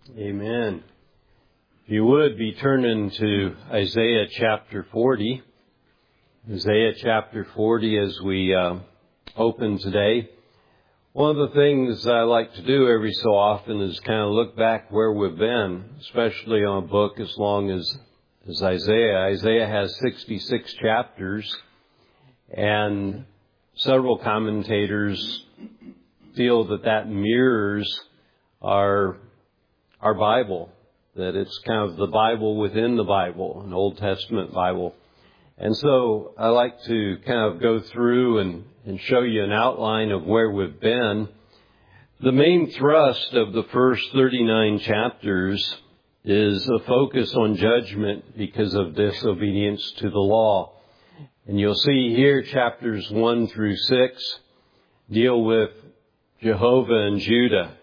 Amen. If you would be turning to Isaiah chapter 40. Isaiah chapter 40 as we open today. One of the things I like to do every so often is kind of look back where we've been, especially on a book as long as Isaiah. Isaiah has 66 chapters, and several commentators feel that mirrors our Bible, that it's kind of the Bible within the Bible, an Old Testament Bible. And so I like to kind of go through and show you an outline of where we've been. The main thrust of the first 39 chapters is a focus on judgment because of disobedience to the law. And you'll see here chapters 1 through 6 deal with Jehovah and Judah.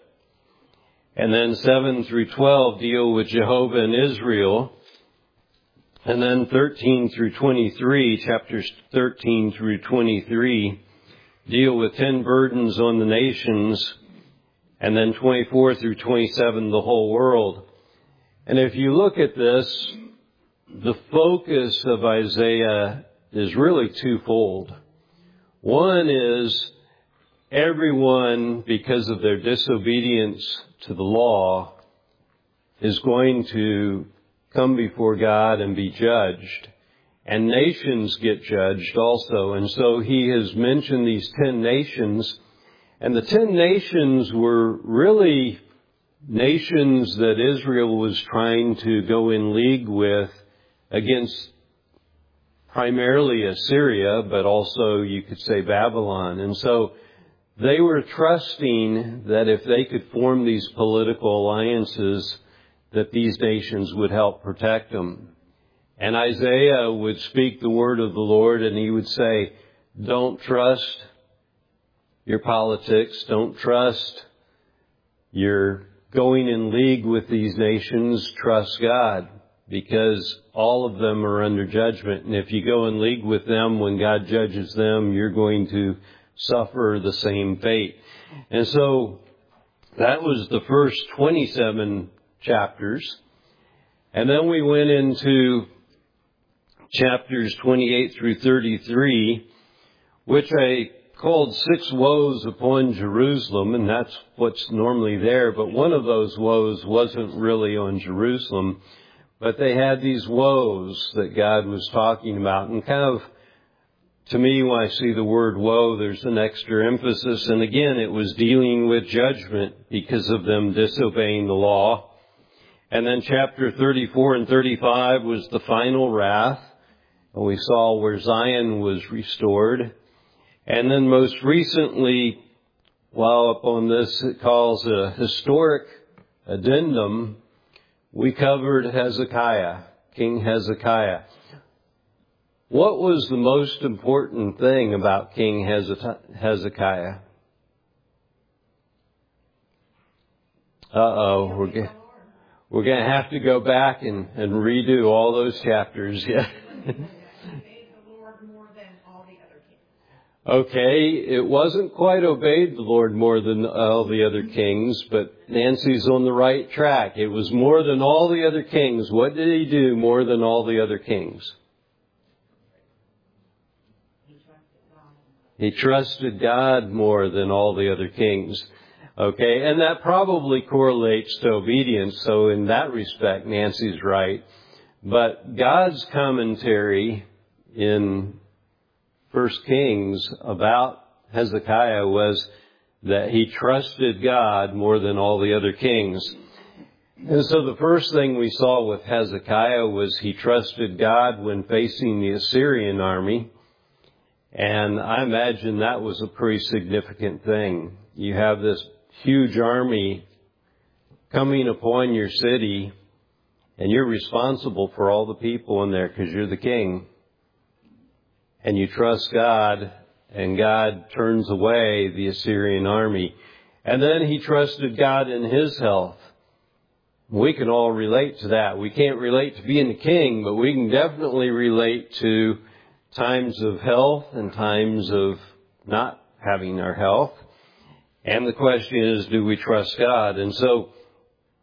And then 7 through 12 deal with Jehovah and Israel. And then 13 through 23, chapters 13 through 23, deal with 10 burdens on the nations. And then 24 through 27, the whole world. And if you look at this, the focus of Isaiah is really twofold. One is everyone, because of their disobedience to the law, is going to come before God and be judged. And nations get judged also. And so he has mentioned these 10 nations. And the 10 nations were really nations that Israel was trying to go in league with against primarily Assyria, but also you could say Babylon. And so they were trusting that if they could form these political alliances, that these nations would help protect them. And Isaiah would speak the word of the Lord, and he would say, don't trust your politics, don't trust your going in league with these nations, trust God, because all of them are under judgment. And if you go in league with them, when God judges them, you're going to suffer the same fate. And so that was the first 27 chapters. And then we went into chapters 28 through 33, which I called 6 woes upon Jerusalem, and that's what's normally there. But one of those woes wasn't really on Jerusalem, but they had these woes that God was talking about. And kind of, to me, when I see the word woe, there's an extra emphasis. And again, it was dealing with judgment because of them disobeying the law. And then chapter 34 and 35 was the final wrath. And we saw where Zion was restored. And then most recently, while upon this it calls a historic addendum, we covered Hezekiah, King Hezekiah. What was the most important thing about King Hezekiah? We're going to have to go back and redo all those chapters. Yeah. Okay, it wasn't quite obeyed the Lord more than all the other kings, but Nancy's on the right track. It was more than all the other kings. What did he do more than all the other kings? He trusted God more than all the other kings. Okay, and that probably correlates to obedience, so in that respect, Nancy's right. But God's commentary in 1 Kings about Hezekiah was that he trusted God more than all the other kings. And so the first thing we saw with Hezekiah was he trusted God when facing the Assyrian army. And I imagine that was a pretty significant thing. You have this huge army coming upon your city, and you're responsible for all the people in there because you're the king. And you trust God, and God turns away the Assyrian army. And then he trusted God in his health. We can all relate to that. We can't relate to being the king, but we can definitely relate to times of health and times of not having our health. And the question is, do we trust God? And so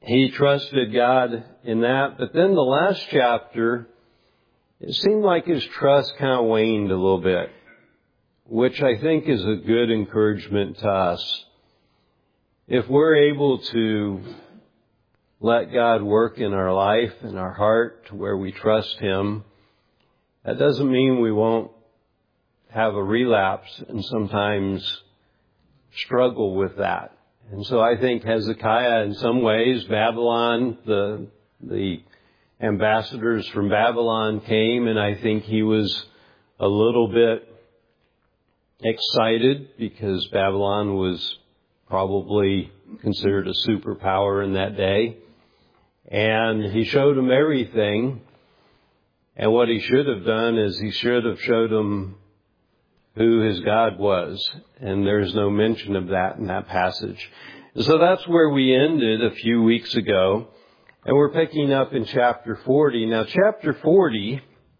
he trusted God in that. But then the last chapter, it seemed like his trust kind of waned a little bit, which I think is a good encouragement to us. If we're able to let God work in our life and our heart to where we trust Him, that doesn't mean we won't have a relapse and sometimes struggle with that. And so I think Hezekiah, in some ways, Babylon, the ambassadors from Babylon came, and I think he was a little bit excited because Babylon was probably considered a superpower in that day. And he showed them everything. And what he should have done is he should have showed them who his God was. And there's no mention of that in that passage. So that's where we ended a few weeks ago. And we're picking up in chapter 40. Now, chapter 40,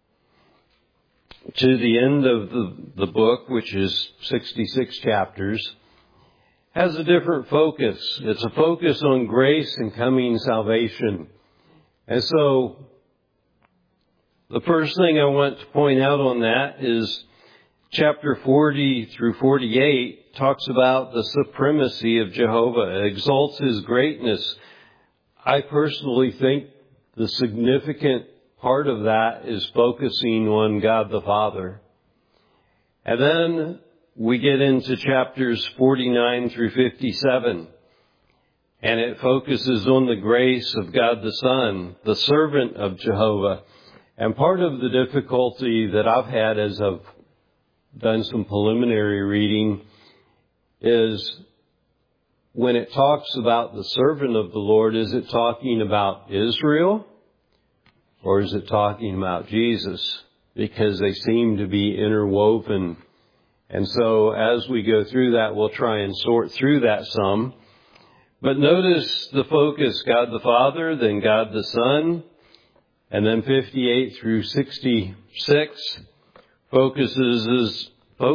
to the end of the book, which is 66 chapters, has a different focus. It's a focus on grace and coming salvation. And so, the first thing I want to point out on that is chapter 40 through 48 talks about the supremacy of Jehovah. It exalts His greatness. I personally think the significant part of that is focusing on God the Father. And then we get into chapters 49 through 57. And it focuses on the grace of God the Son, the servant of Jehovah. And part of the difficulty that I've had as I've done some preliminary reading is when it talks about the servant of the Lord, is it talking about Israel or is it talking about Jesus? Because they seem to be interwoven. And so as we go through that, we'll try and sort through that some. But notice the focus, God the Father, then God the Son, and then 58 through 66 focuses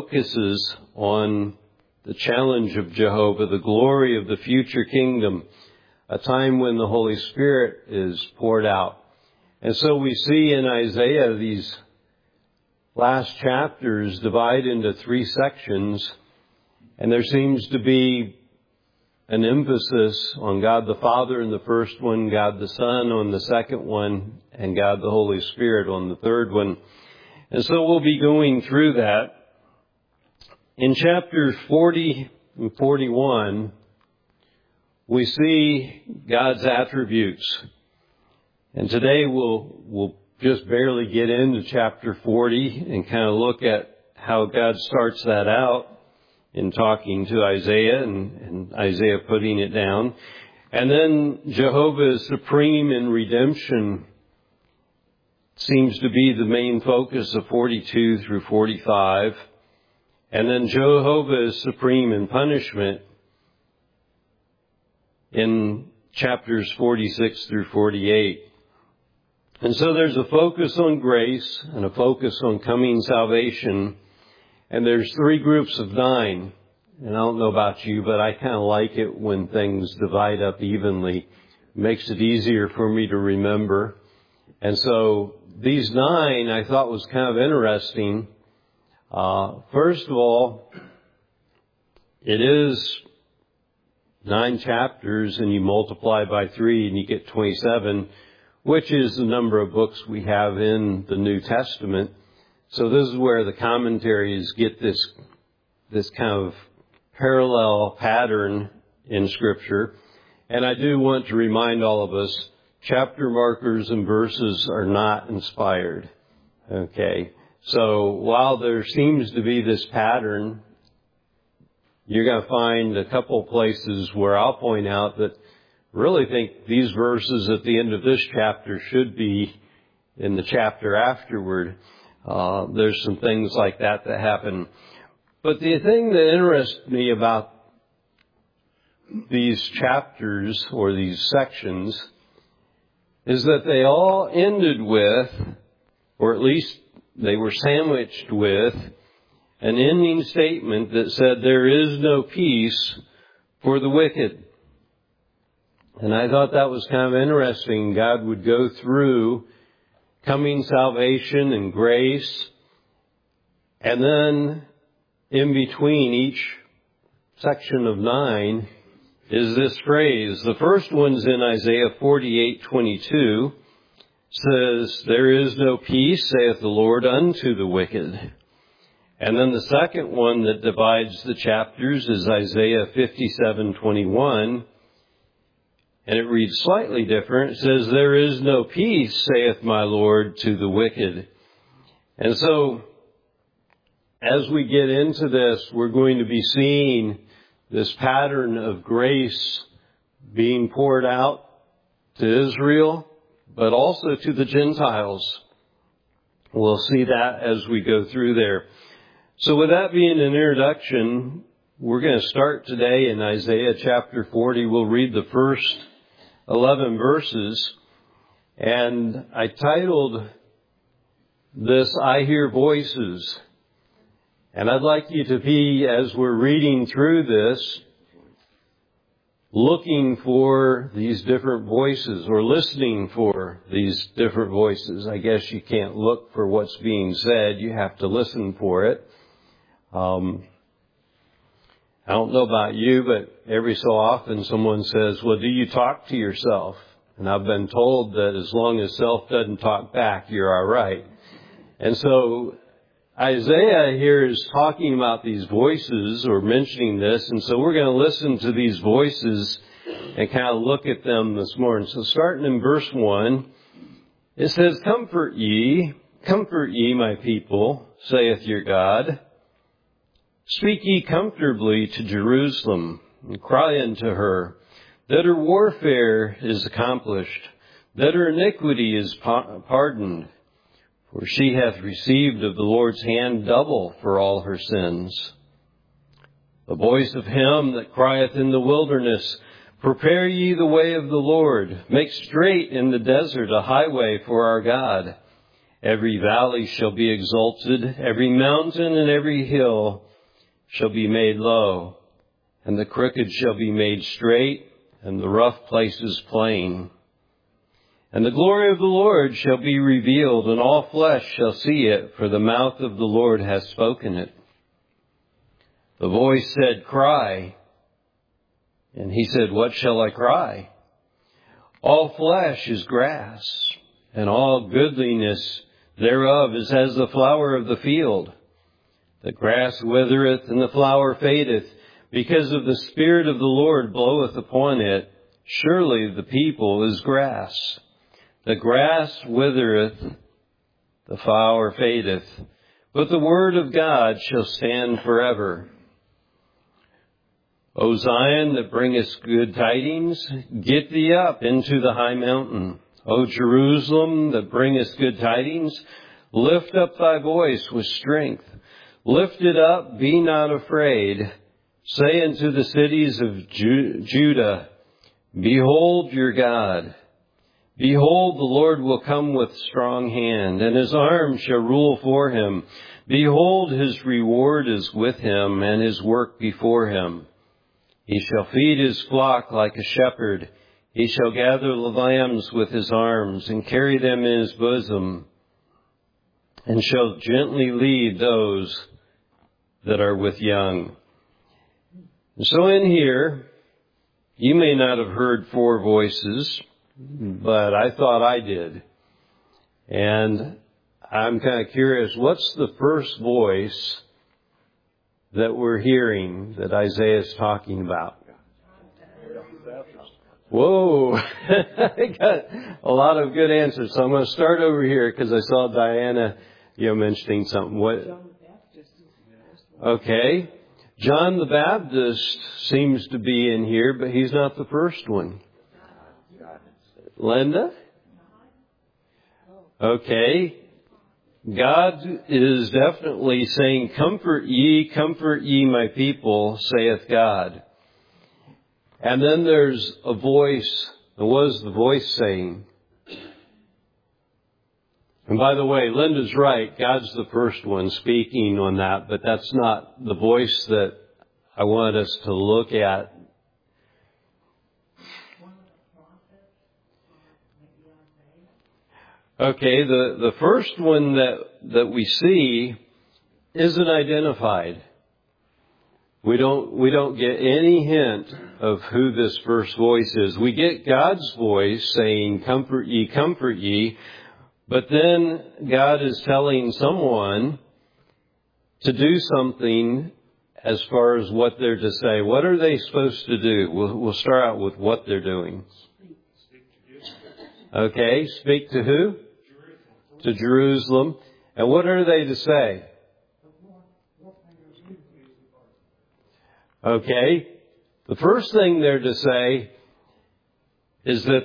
on the challenge of Jehovah, the glory of the future kingdom, a time when the Holy Spirit is poured out. And so we see in Isaiah these last chapters divide into 3 sections, and there seems to be an emphasis on God the Father in the first one, God the Son on the second one, and God the Holy Spirit on the third one. And so we'll be going through that. In chapters 40 and 41, we see God's attributes. And today we'll just barely get into chapter 40 and kind of look at how God starts that out in talking to Isaiah and Isaiah putting it down. And then Jehovah is supreme in redemption seems to be the main focus of 42 through 45. And then Jehovah is supreme in punishment in chapters 46 through 48. And so there's a focus on grace and a focus on coming salvation. And there's 3 groups of 9. And I don't know about you, but I kind of like it when things divide up evenly. It makes it easier for me to remember. And so these 9 I thought was kind of interesting. First of all, it is 9 chapters and you multiply by 3 and you get 27, which is the number of books we have in the New Testament. So this is where the commentaries get this kind of parallel pattern in Scripture. And I do want to remind all of us, chapter markers and verses are not inspired. Okay. So while there seems to be this pattern, you're going to find a couple places where I'll point out that really think these verses at the end of this chapter should be in the chapter afterward. There's some things like that happen. But the thing that interests me about these chapters or these sections is that they all ended with, or at least they were sandwiched with, an ending statement that said there is no peace for the wicked. And I thought that was kind of interesting. God would go through coming salvation and grace, and then in between each section of 9 is this phrase. The first one's in Isaiah 48:22. Says, "There is no peace, saith the Lord, unto the wicked." And then the second one that divides the chapters is Isaiah 57:21. And it reads slightly different. It says, "There is no peace, saith my Lord, to the wicked." And so, as we get into this, we're going to be seeing this pattern of grace being poured out to Israel, but also to the Gentiles. We'll see that as we go through there. So with that being an introduction, we're going to start today in Isaiah chapter 40. We'll read the first 11 verses. And I titled this, "I Hear Voices." And I'd like you to be, as we're reading through this, looking for these different voices, or listening for these different voices. I guess you can't look for what's being said. You have to listen for it. I don't know about you, but every so often someone says, "Well, do you talk to yourself?" And I've been told that as long as self doesn't talk back, you're all right. And so Isaiah here is talking about these voices, or mentioning this, and so we're going to listen to these voices and kind of look at them this morning. So starting in verse 1, it says, comfort ye, my people, saith your God. Speak ye comfortably to Jerusalem, and cry unto her, that her warfare is accomplished, that her iniquity is pardoned. For she hath received of the Lord's hand double for all her sins. The voice of him that crieth in the wilderness, prepare ye the way of the Lord, make straight in the desert a highway for our God. Every valley shall be exalted, every mountain and every hill shall be made low, and the crooked shall be made straight, and the rough places plain. And the glory of the Lord shall be revealed, and all flesh shall see it, for the mouth of the Lord hath spoken it. The voice said, cry. And he said, what shall I cry? All flesh is grass, and all goodliness thereof is as the flower of the field. The grass withereth, and the flower fadeth, because of the Spirit of the Lord bloweth upon it. Surely the people is grass. The grass withereth, the flower fadeth, but the word of God shall stand forever. O Zion, that bringest good tidings, get thee up into the high mountain. O Jerusalem, that bringest good tidings, lift up thy voice with strength. Lift it up, be not afraid. Say unto the cities of Judah, behold your God. Behold, the Lord will come with strong hand, and his arm shall rule for him. Behold, his reward is with him, and his work before him. He shall feed his flock like a shepherd. He shall gather the lambs with his arms, and carry them in his bosom, and shall gently lead those that are with young. And so in here, you may not have heard four voices, but I thought I did. And I'm kind of curious, what's the first voice that we're hearing that Isaiah is talking about? Whoa, I got a lot of good answers. So I'm going to start over here because I saw Diana, mentioning something. What? Okay. John the Baptist seems to be in here, but he's not the first one. Linda? Okay. God is definitely saying, comfort ye, my people, saith God. And then there's a voice. What is the voice saying? And by the way, Linda's right. God's the first one speaking on that, but that's not the voice that I want us to look at. Okay, the first one that we see isn't identified. We don't get any hint of who this first voice is. We get God's voice saying, comfort ye, but then God is telling someone to do something as far as what they're to say. What are they supposed to do? We'll start out with what they're doing. Okay, speak to who? To Jerusalem. And what are they to say? Okay, the first thing they're to say is that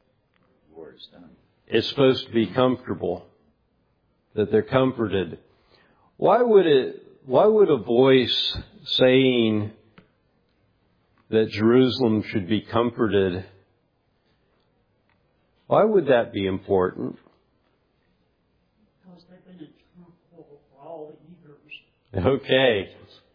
it's supposed to be comfortable, that they're comforted. Why would a voice saying that Jerusalem should be comforted, why would that be important? Because they've been in trouble for all years. Okay.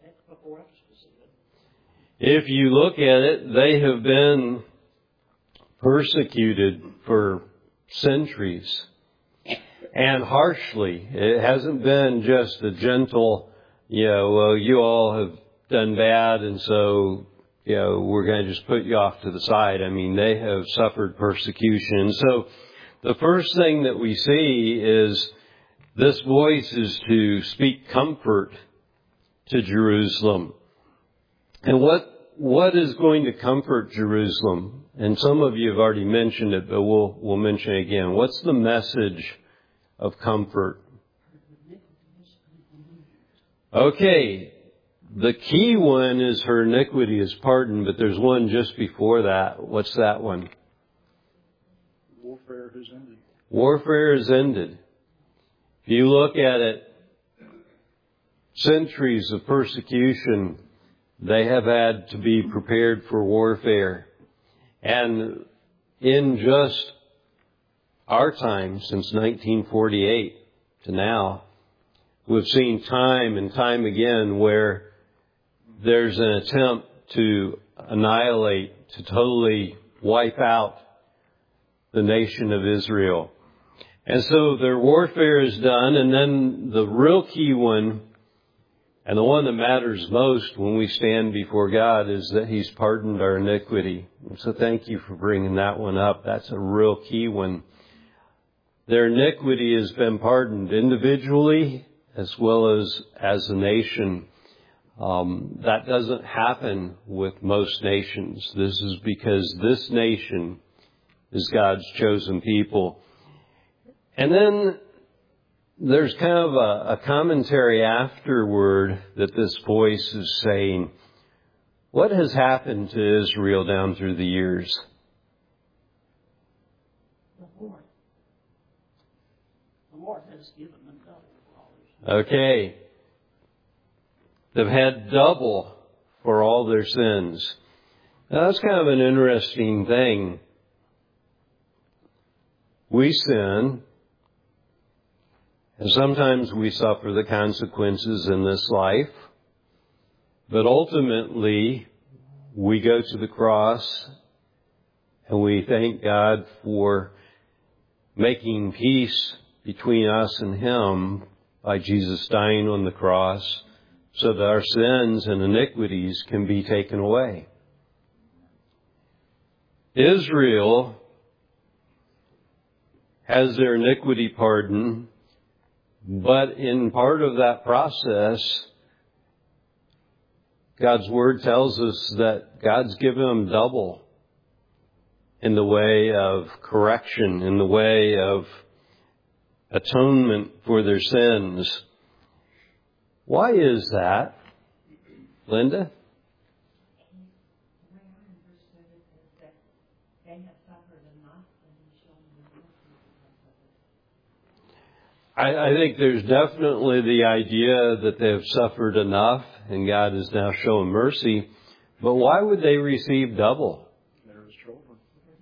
If you look at it, they have been persecuted for centuries and harshly. It hasn't been just a gentle, well, you all have done bad and so, we're going to just put you off to the side. I mean, they have suffered persecution. So the first thing that we see is this voice is to speak comfort to Jerusalem. And what is going to comfort Jerusalem? And some of you have already mentioned it, but we'll mention it again. What's the message of comfort? Okay, the key one is her iniquity is pardoned, but there's one just before that. What's that one? Warfare has ended. Warfare is ended. If you look at it, centuries of persecution, they have had to be prepared for warfare. And in just our time, since 1948 to now, we've seen time and time again where there's an attempt to annihilate, to totally wipe out the nation of Israel. And so their warfare is done, and then the real key one, and the one that matters most when we stand before God, is that He's pardoned our iniquity. So thank you for bringing that one up. That's a real key one. Their iniquity has been pardoned individually as well as a nation. That doesn't happen with most nations. This is because this nation is God's chosen people. And then there's kind of a commentary afterward that this voice is saying, what has happened to Israel down through the years? The Lord has given them double. Okay. They've had double for all their sins. Now, that's kind of an interesting thing. We sin, and sometimes we suffer the consequences in this life, but ultimately we go to the cross and we thank God for making peace between us and Him by Jesus dying on the cross so that our sins and iniquities can be taken away. Israel has their iniquity pardoned, but in part of that process, God's Word tells us that God's given them double in the way of correction, in the way of atonement for their sins. Why is that, Linda? I think there's definitely the idea that they have suffered enough and God is now showing mercy. But why would they receive double? They're His children.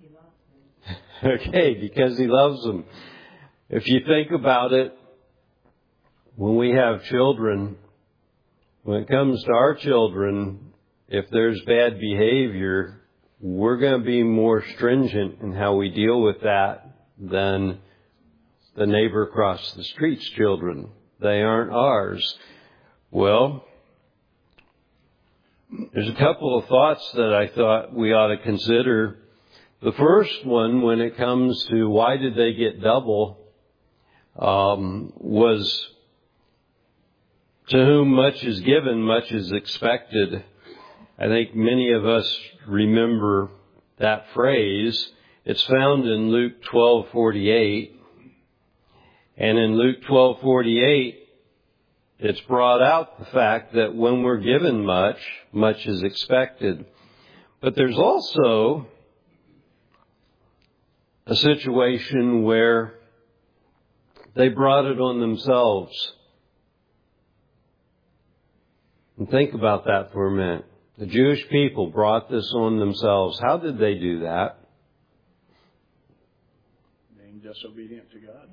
Okay, because He loves them. If you think about it, when we have children, when it comes to our children, if there's bad behavior, we're going to be more stringent in how we deal with that than the neighbor across the street's children. They aren't ours. Well, there's a couple of thoughts that I thought we ought to consider. The first one, when it comes to why did they get double, was to whom much is given, much is expected. I think many of us remember that phrase. It's found in Luke 12:48. And in Luke 12:48, it's brought out the fact that when we're given much, much is expected. But there's also a situation where they brought it on themselves. And think about that for a minute. The Jewish people brought this on themselves. How did they do that? Being disobedient to God.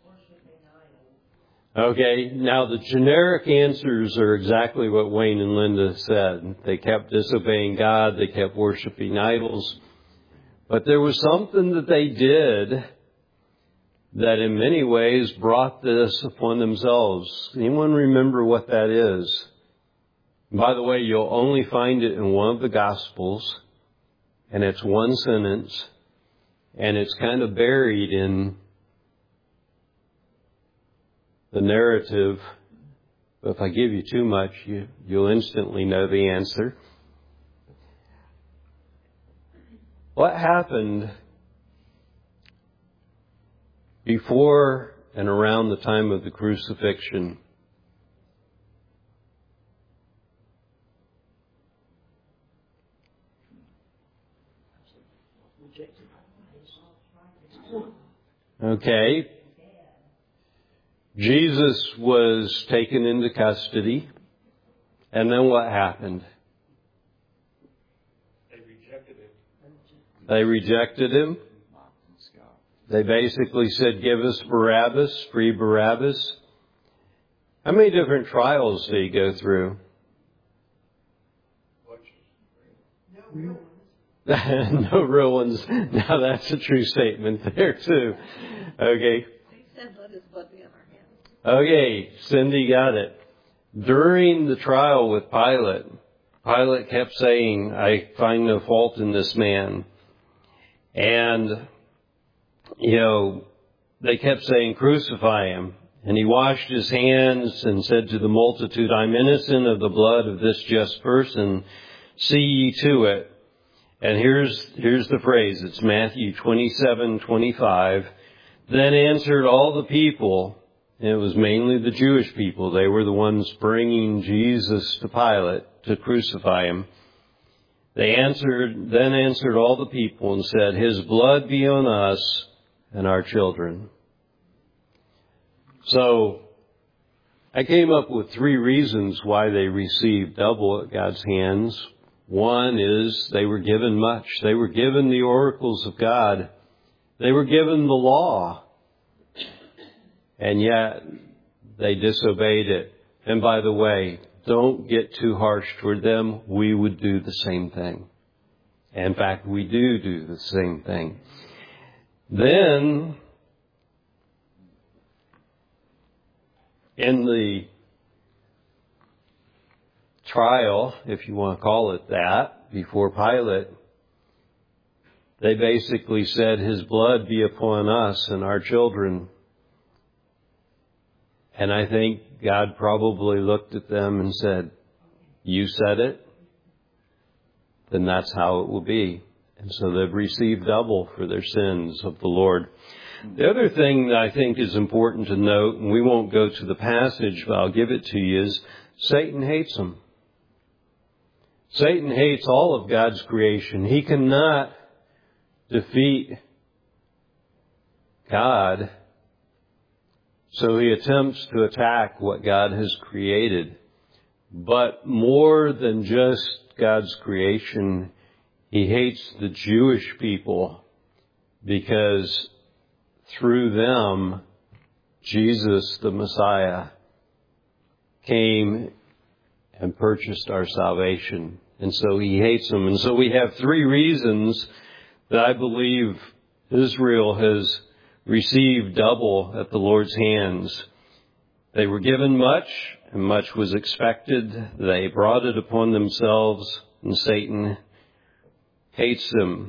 Okay, now the generic answers are exactly what Wayne and Linda said. They kept disobeying God. They kept worshiping idols. But there was something that they did that in many ways brought this upon themselves. Anyone remember what that is? By the way, you'll only find it in one of the Gospels, and it's one sentence, and it's kind of buried in the narrative. But if I give you too much, you'll instantly know the answer. What happened before and around the time of the crucifixion? Okay. Jesus was taken into custody. And then what happened? They rejected him. They basically said, give us Barabbas, free Barabbas. How many different trials did he go through? No real ones. Now that's a true statement there too. Okay. Okay, Cindy got it. During the trial with Pilate, Pilate kept saying, I find no fault in this man. And, they kept saying, crucify him. And he washed his hands and said to the multitude, I'm innocent of the blood of this just person. See ye to it. And here's the phrase. It's Matthew 27:25. Then answered all the people, and it was mainly the Jewish people. They were the ones bringing Jesus to Pilate to crucify him. Then answered all the people and said, his blood be on us and our children. So I came up with 3 reasons why they received double at God's hands. One is they were given much. They were given the oracles of God. They were given the law. And yet they disobeyed it. And by the way, don't get too harsh toward them. We would do the same thing. In fact, we do the same thing. Then, in the trial, if you want to call it that, before Pilate, they basically said, his blood be upon us and our children. And I think God probably looked at them and said, you said it, then that's how it will be. And so they've received double for their sins of the Lord. The other thing that I think is important to note, and we won't go to the passage, but I'll give it to you, is Satan hates them. Satan hates all of God's creation. He cannot defeat God, so he attempts to attack what God has created. But more than just God's creation, he hates the Jewish people because through them, Jesus, the Messiah, came and purchased our salvation. And so he hates them. And so we have 3 reasons that I believe Israel has received double at the Lord's hands. They were given much, and much was expected. They brought it upon themselves, and Satan hates them.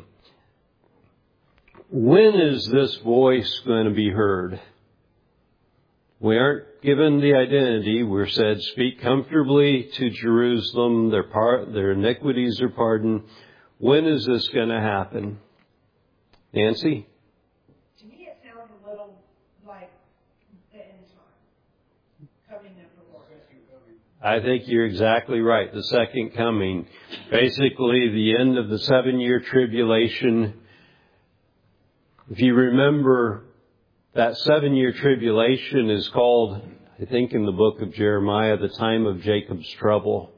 When is this voice going to be heard? We aren't given the identity. We're said, speak comfortably to Jerusalem. Their iniquities are pardoned. When is this going to happen? Nancy? To me, it sounds a little like the end time, coming of the Lord. I think you're exactly right. The second coming. Basically, the end of the 7-year tribulation. If you remember, that 7-year tribulation is called, I think in the book of Jeremiah, the time of Jacob's trouble.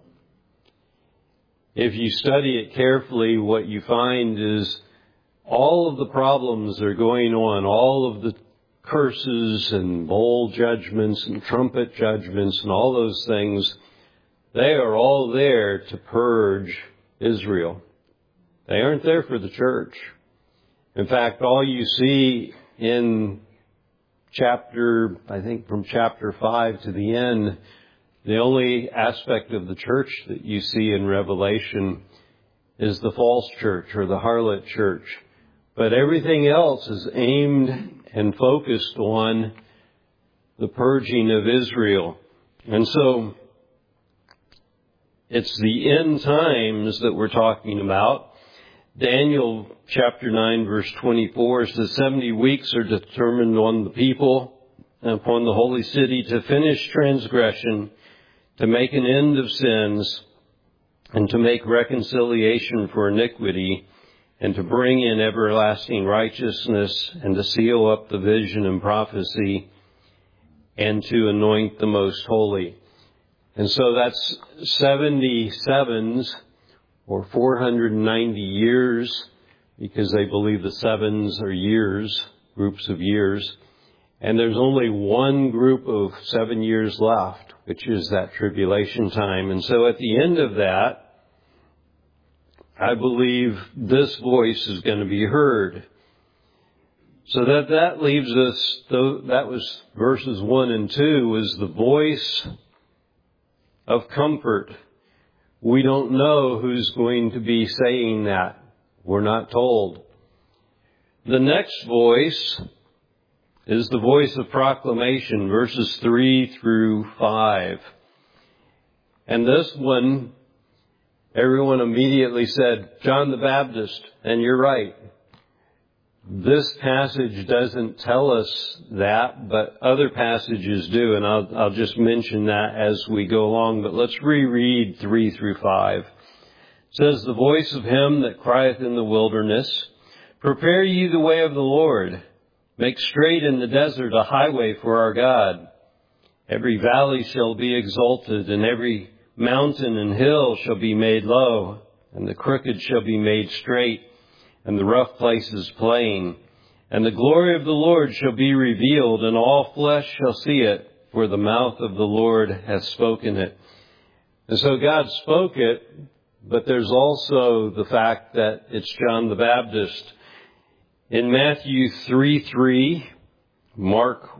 If you study it carefully, what you find is all of the problems that are going on, all of the curses and bowl judgments and trumpet judgments and all those things, they are all there to purge Israel. They aren't there for the church. In fact, all you see in from chapter 5 to the end, the only aspect of the church that you see in Revelation is the false church or the harlot church. But everything else is aimed and focused on the purging of Israel. And so it's the end times that we're talking about. Daniel chapter 9 verse 24 says 70 weeks are determined on the people and upon the holy city to finish transgression, to make an end of sins, and to make reconciliation for iniquity, and to bring in everlasting righteousness, and to seal up the vision and prophecy, and to anoint the most holy. And so that's 77s, or 490 years, because they believe the sevens are years, groups of years. And there's only one group of 7 years left, which is that tribulation time. And so at the end of that, I believe this voice is going to be heard. So that leaves us, that was verses 1 and 2, was the voice of comfort. We don't know who's going to be saying that. We're not told. The next voice is the voice of proclamation, verses 3 through 5. And this one, everyone immediately said, John the Baptist, and you're right. This passage doesn't tell us that, but other passages do, and I'll just mention that as we go along. But let's reread 3 through 5. It says, the voice of him that crieth in the wilderness, prepare ye the way of the Lord. Make straight in the desert a highway for our God. Every valley shall be exalted, and every mountain and hill shall be made low, and the crooked shall be made straight, and the rough places plain. And the glory of the Lord shall be revealed, and all flesh shall see it, for the mouth of the Lord hath spoken it. And so God spoke it, but there's also the fact that it's John the Baptist. In Matthew 3:3, Mark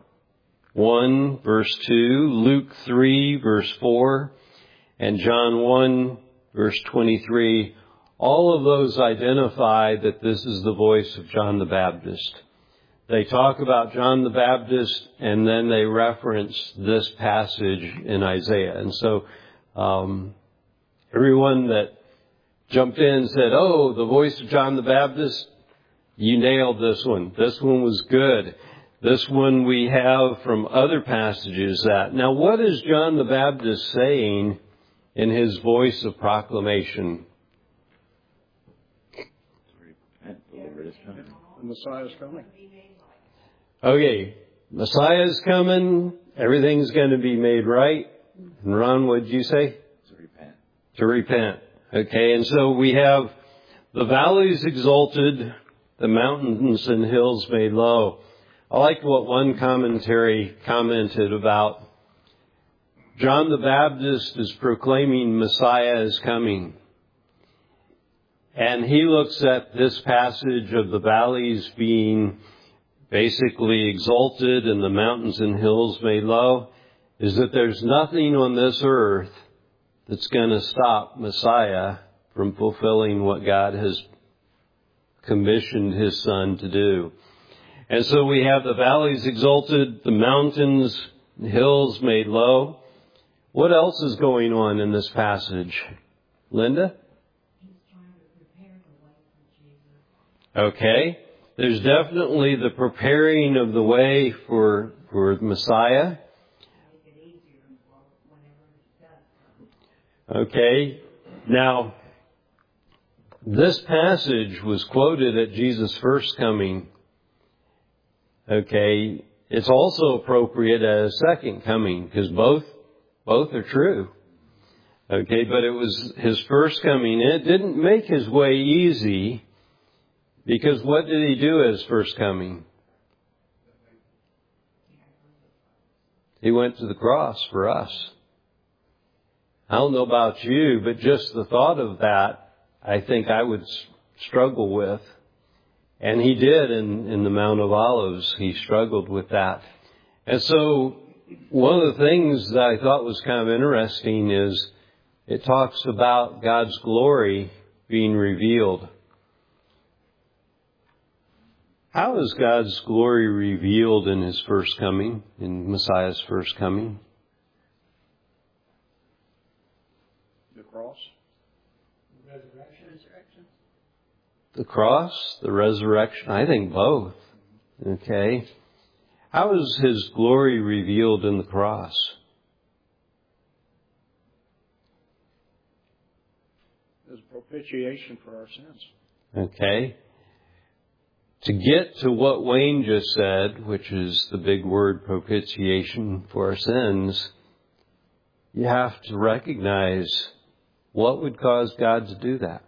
1 verse 2, Luke 3 verse 4, and John 1 verse 23, all of those identify that this is the voice of John the Baptist. They talk about John the Baptist, and then they reference this passage in Isaiah. And so everyone that jumped in and said, oh, the voice of John the Baptist, you nailed this one. This one was good. This one we have from other passages that. Now, what is John the Baptist saying in his voice of proclamation? The Messiah is coming. Okay, Messiah is coming. Everything's going to be made right. And Ron, what did you say? To repent. To repent. Okay, and so we have the valleys exalted, the mountains and hills made low. I like what one commentary commented about. John the Baptist is proclaiming Messiah is coming. And he looks at this passage of the valleys being basically exalted and the mountains and hills made low, is that there's nothing on this earth that's going to stop Messiah from fulfilling what God has commissioned His Son to do. And so we have the valleys exalted, the mountains, the hills made low. What else is going on in this passage? Linda? He's trying to prepare the way for Jesus. Okay. There's definitely the preparing of the way for Messiah. Make it easier whenever he does come. Okay. Now, this passage was quoted at Jesus' first coming. Okay. It's also appropriate at His second coming because both are true. Okay. But it was His first coming. It didn't make His way easy because what did He do at His first coming? He went to the cross for us. I don't know about you, but just the thought of that, I think I would struggle with. And He did in the Mount of Olives. He struggled with that. And so one of the things that I thought was kind of interesting is it talks about God's glory being revealed. How is God's glory revealed in His first coming, in Messiah's first coming? The cross. Resurrection. The cross, the resurrection, I think both. Okay. How is His glory revealed in the cross? There's propitiation for our sins. Okay. To get to what Wayne just said, which is the big word propitiation for our sins, you have to recognize what would cause God to do that.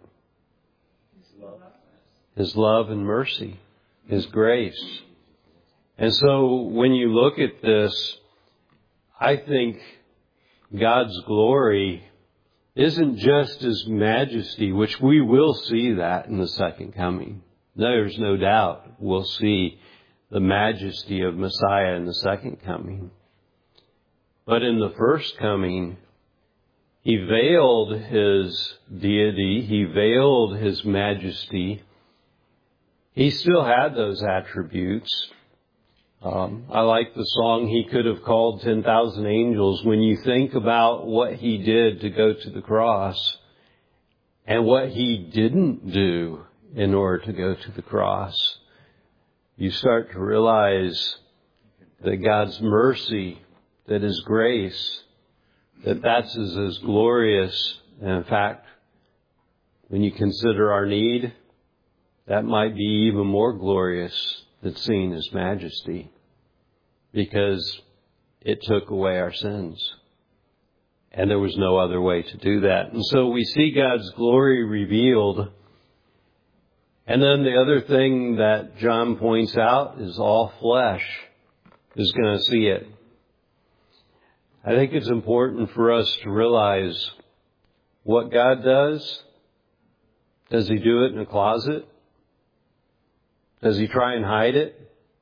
His love and mercy, His grace. And so when you look at this, I think God's glory isn't just His majesty, which we will see that in the second coming. There's no doubt we'll see the majesty of Messiah in the second coming. But in the first coming, He veiled His deity, He veiled His majesty. He still had those attributes. I like the song, He could have called 10,000 angels. When you think about what He did to go to the cross and what He didn't do in order to go to the cross, you start to realize that God's mercy, that His grace, that's as glorious. And in fact, when you consider our need, that might be even more glorious than seeing His majesty, because it took away our sins. And there was no other way to do that. And so we see God's glory revealed. And then the other thing that John points out is all flesh is going to see it. I think it's important for us to realize what God does. Does He do it in a closet? Does He try and hide it?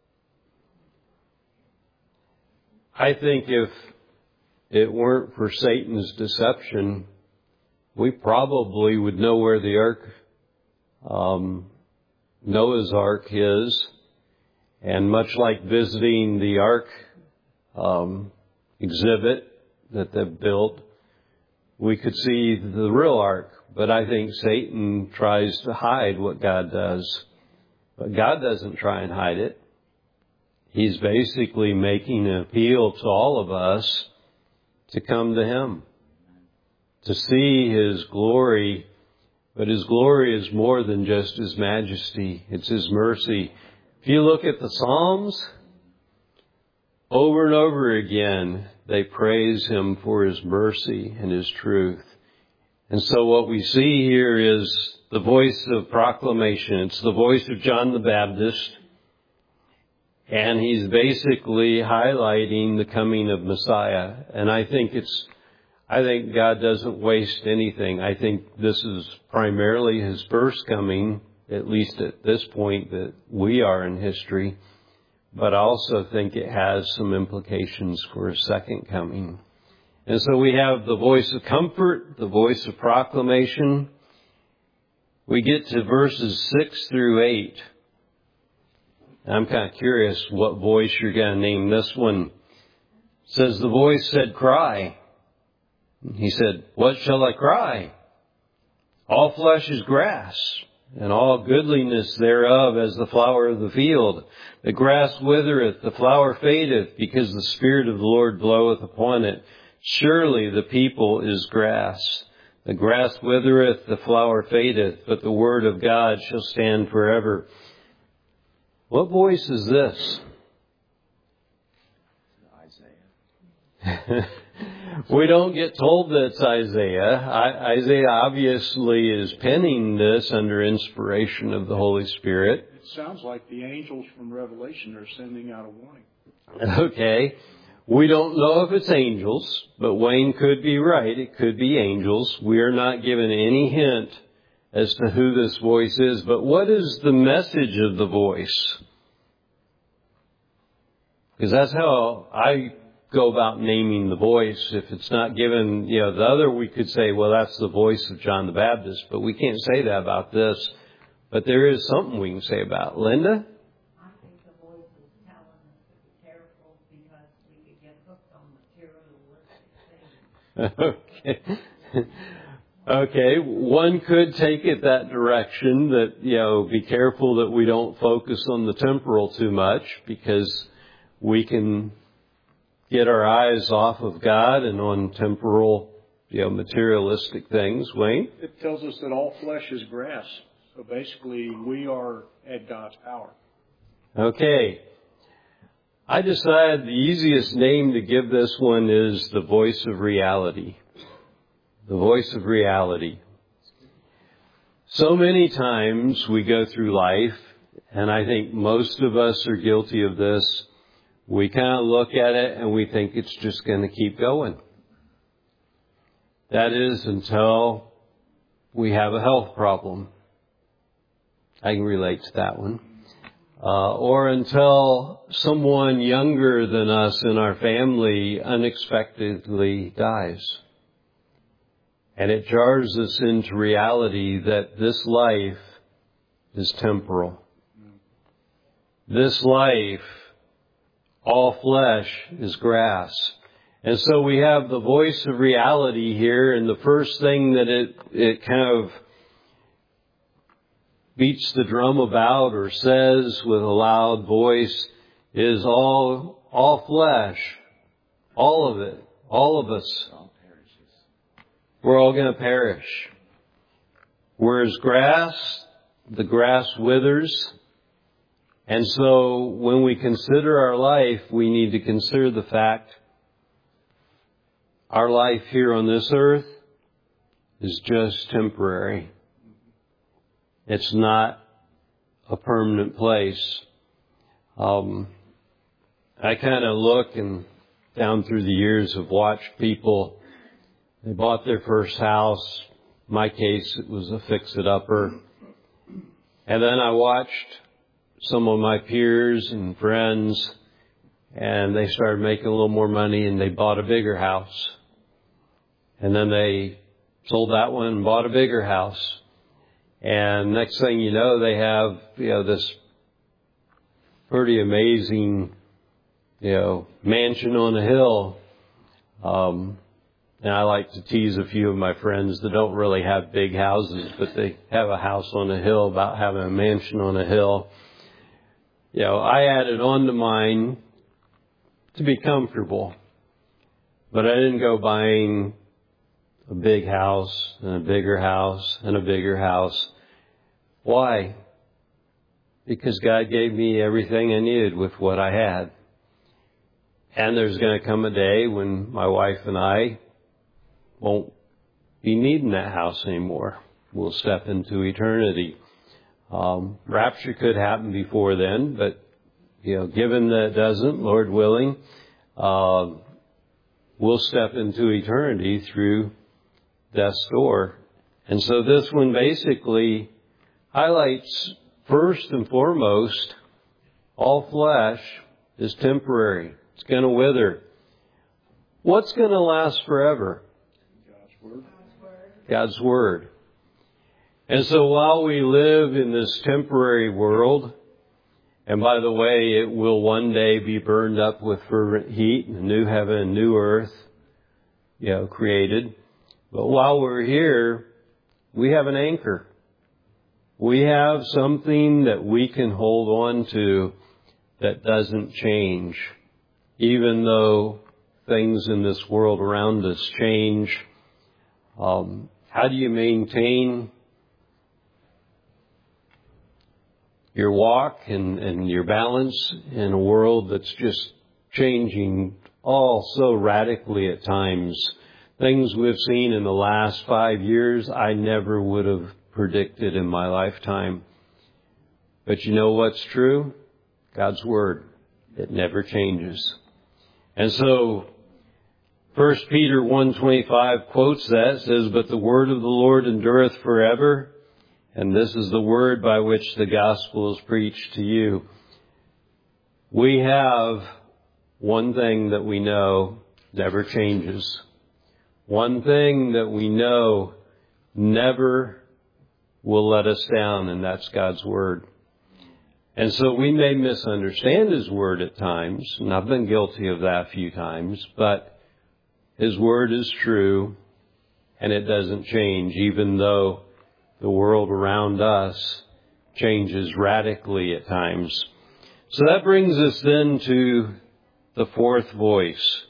I think if it weren't for Satan's deception, we probably would know where the ark, Noah's Ark is. And much like visiting the ark exhibit that they've built, we could see the real ark. But I think Satan tries to hide what God does. But God doesn't try and hide it. He's basically making an appeal to all of us to come to Him, to see His glory. But His glory is more than just His majesty. It's His mercy. If you look at the Psalms, over and over again, they praise Him for His mercy and His truth. And so what we see here is the voice of proclamation. It's the voice of John the Baptist. And he's basically highlighting the coming of Messiah. And I think God doesn't waste anything. I think this is primarily His first coming, at least at this point that we are in history. but I also think it has some implications for His second coming. And so we have the voice of comfort, the voice of proclamation. We get to verses 6 through 8. I'm kind of curious what voice you're going to name this one. It says, the voice said, cry. He said, what shall I cry? All flesh is grass, and all goodliness thereof as the flower of the field. The grass withereth, the flower fadeth, because the Spirit of the Lord bloweth upon it. Surely the people is grass. The grass withereth, the flower fadeth, but the word of God shall stand forever. What voice is this? Isaiah. We don't get told that it's Isaiah. Isaiah obviously is penning this under inspiration of the Holy Spirit. It sounds like the angels from Revelation are sending out a warning. Okay. We don't know if it's angels, but Wayne could be right. It could be angels. We are not given any hint as to who this voice is. But what is the message of the voice? Because that's how I go about naming the voice. If it's not given, the other, we could say, well, that's the voice of John the Baptist. But we can't say that about this. But there is something we can say about it. Linda? I think the voice is telling us to be careful because we could get hooked on materialistic things. Okay. One could take it that direction that, be careful that we don't focus on the temporal too much, because we can get our eyes off of God and on temporal, materialistic things. Wayne? It tells us that all flesh is grass. So basically, we are at God's power. Okay. I decided the easiest name to give this one is the voice of reality. The voice of reality. So many times we go through life, and I think most of us are guilty of this. We kind of look at it and we think it's just going to keep going. That is until we have a health problem. I can relate to that one. Or until someone younger than us in our family unexpectedly dies. And it jars us into reality that this life is temporal. This life, all flesh is grass. And so we have the voice of reality here, and the first thing that it kind of beats the drum about or says with a loud voice is all flesh, all of it, all of us. We're all going to perish. Whereas grass, the grass withers. And so when we consider our life, we need to consider the fact our life here on this earth is just temporary. It's not a permanent place. I kind of look and down through the years have watched people, they bought their first house. In my case, it was a fix-it-upper. And then I watched some of my peers and friends, and they started making a little more money, and they bought a bigger house. And then they sold that one and bought a bigger house. And next thing you know, they have, this pretty amazing, mansion on a hill. And I like to tease a few of my friends that don't really have big houses, but they have a house on a hill about having a mansion on a hill. I added on to mine to be comfortable, but I didn't go buying a big house and a bigger house and a bigger house. Why? Because God gave me everything I needed with what I had. And there's going to come a day when my wife and I won't be needing that house anymore. We'll step into eternity. Rapture could happen before then, but, given that it doesn't, Lord willing, we'll step into eternity through death's door. And so this one basically highlights first and foremost All flesh is temporary. It's going to wither. What's going to last forever? God's Word. God's Word. And so while we live in this temporary world, and by the way, it will one day be burned up with fervent heat, and a new heaven and new earth, created. But while we're here, we have an anchor. We have something that we can hold on to that doesn't change, even though things in this world around us change. How do you maintain your walk and your balance in a world that's just changing all so radically at times? Things we've seen in the last 5 years, I never would have predicted in my lifetime. But you know what's true? God's Word. It never changes. And so 1 Peter 1:25 quotes that, says, "But the word of the Lord endureth forever, and this is the word by which the gospel is preached to you." We have one thing that we know never changes. One thing that we know never will let us down, and that's God's Word. And so we may misunderstand His Word at times, and I've been guilty of that a few times, but His Word is true, and it doesn't change, even though the world around us changes radically at times. So that brings us then to the fourth voice.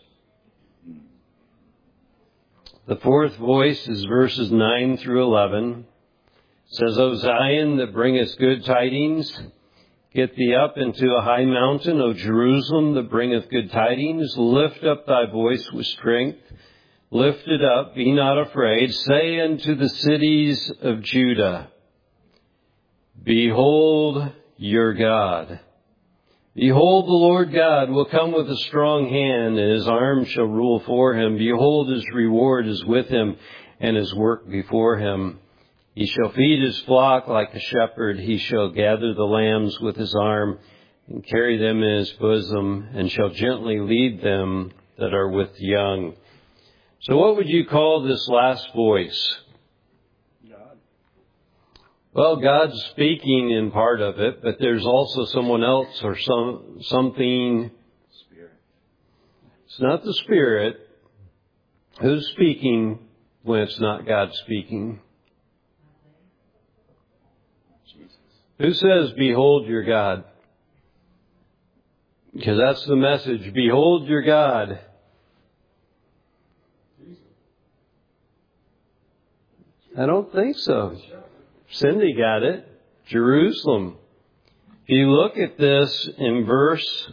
The fourth voice is verses 9 through 11. It says, "O Zion, that bringest good tidings, get thee up into a high mountain. O Jerusalem, that bringeth good tidings, lift up thy voice with strength. Lift it up, be not afraid. Say unto the cities of Judah, Behold your God. Behold, the Lord God will come with a strong hand, and His arm shall rule for Him. Behold, His reward is with Him, and His work before Him. He shall feed His flock like a shepherd. He shall gather the lambs with His arm, and carry them in His bosom, and shall gently lead them that are with young." So what would you call this last voice? God. Well, God's speaking in part of it, but there's also someone else or something. Spirit. It's not the Spirit. Who's speaking when it's not God speaking? Jesus. Who says, "Behold your God"? Because that's the message. Behold your God. I don't think so. Cindy got it. Jerusalem. If you look at this in verse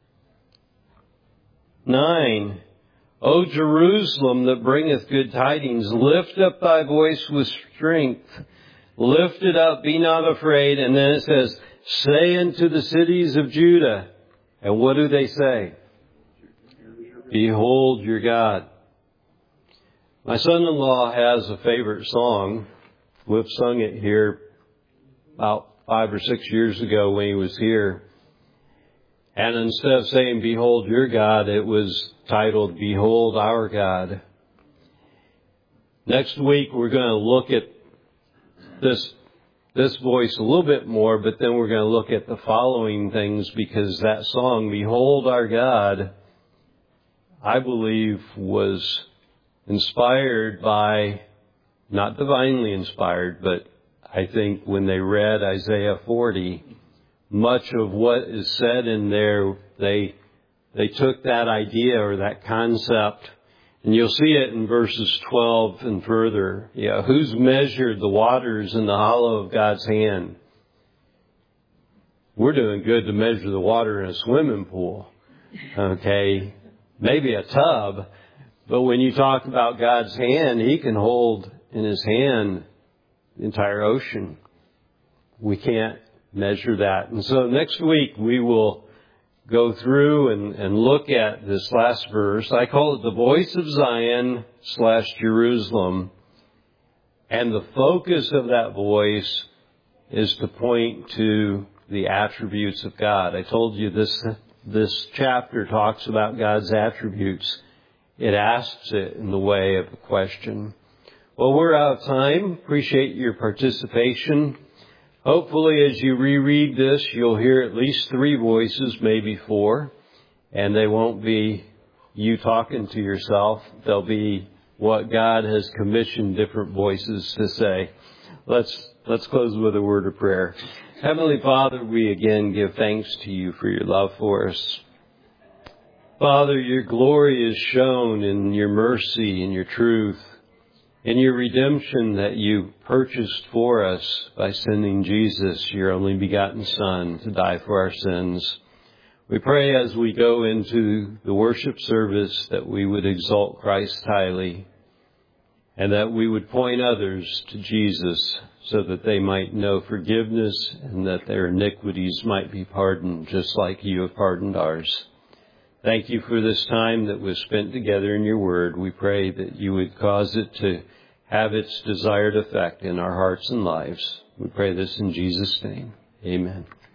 9, "O Jerusalem that bringeth good tidings, lift up thy voice with strength. Lift it up, be not afraid." And then it says, "Say unto the cities of Judah." And what do they say? "Behold your God." My son-in-law has a favorite song. We've sung it here about 5 or 6 years ago when he was here. And instead of saying, "Behold your God," it was titled, "Behold our God." Next week, we're going to look at this voice a little bit more, but then we're going to look at the following things, because that song, "Behold our God," I believe was inspired by, not divinely inspired, but I think when they read Isaiah 40, much of what is said in there, they took that idea or that concept, and you'll see it in verses 12 and further. Yeah, who's measured the waters in the hollow of God's hand? We're doing good to measure the water in a swimming pool. Okay, maybe a tub. But when you talk about God's hand, He can hold in His hand the entire ocean. We can't measure that. And so next week we will go through and look at this last verse. I call it the voice of Zion / Jerusalem. And the focus of that voice is to point to the attributes of God. I told you this chapter talks about God's attributes. It asks it in the way of a question. Well, we're out of time. Appreciate your participation. Hopefully, as you reread this, you'll hear at least 3 voices, maybe 4, and they won't be you talking to yourself. They'll be what God has commissioned different voices to say. Let's close with a word of prayer. Heavenly Father, we again give thanks to you for your love for us. Father, your glory is shown in your mercy and your truth, in your redemption that you purchased for us by sending Jesus, your only begotten Son, to die for our sins. We pray as we go into the worship service that we would exalt Christ highly and that we would point others to Jesus so that they might know forgiveness and that their iniquities might be pardoned just like you have pardoned ours. Thank you for this time that was spent together in your word. We pray that you would cause it to have its desired effect in our hearts and lives. We pray this in Jesus' name. Amen.